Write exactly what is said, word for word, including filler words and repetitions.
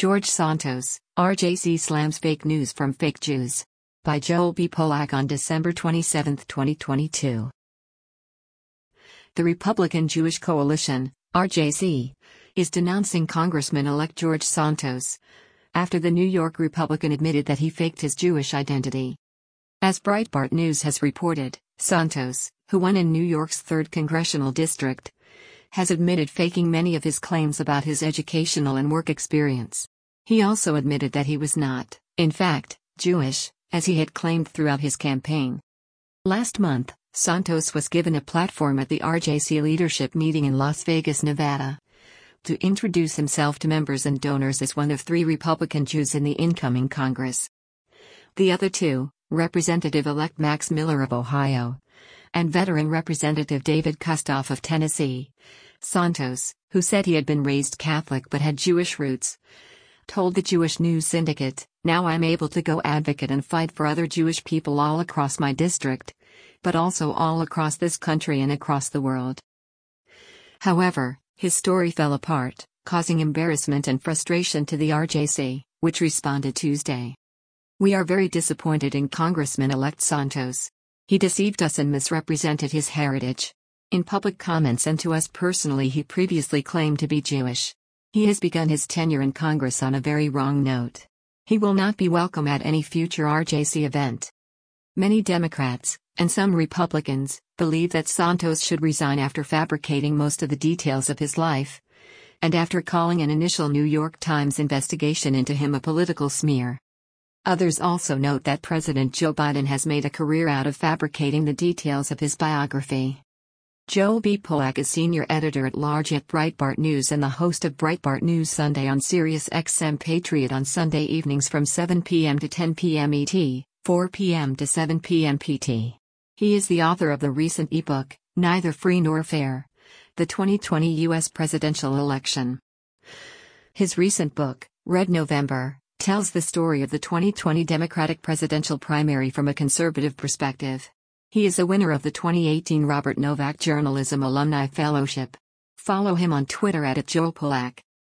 George Santos, R J C slams fake news from fake Jews. By Joel B. Polak on December twenty-seventh, twenty twenty-two. The Republican Jewish Coalition, R J C, is denouncing Congressman-elect George Santos after the New York Republican admitted that he faked his Jewish identity. As Breitbart News has reported, Santos, who won in New York's third congressional district, has admitted faking many of his claims about his educational and work experience. He also admitted that he was not, in fact, Jewish, as he had claimed throughout his campaign. Last month, Santos was given a platform at the R J C leadership meeting in Las Vegas, Nevada, to introduce himself to members and donors as one of three Republican Jews in the incoming Congress. The other two, Representative-elect Max Miller of Ohio and veteran Representative David Kustoff of Tennessee. Santos, who said he had been raised Catholic but had Jewish roots, told the Jewish News Syndicate, "Now I'm able to go advocate and fight for other Jewish people all across my district, but also all across this country and across the world." However, his story fell apart, causing embarrassment and frustration to the R J C, which responded Tuesday. "We are very disappointed in Congressman-elect Santos. He deceived us and misrepresented his heritage. In public comments and to us personally, he previously claimed to be Jewish. He has begun his tenure in Congress on a very wrong note. He will not be welcome at any future R J C event." Many Democrats, and some Republicans, believe that Santos should resign after fabricating most of the details of his life, and after calling an initial New York Times investigation into him a political smear. Others also note that President Joe Biden has made a career out of fabricating the details of his biography. Joel B. Polak is senior editor-at-large at Breitbart News and the host of Breitbart News Sunday on Sirius X M Patriot on Sunday evenings from seven p m to ten p m E T, four p m to seven p m P T. He is the author of the recent ebook, Neither Free Nor Fair: The twenty twenty U S Presidential Election. His recent book, Red November, tells the story of the twenty twenty Democratic presidential primary from a conservative perspective. He is a winner of the twenty eighteen Robert Novak Journalism Alumni Fellowship. Follow him on Twitter at Joel Polak.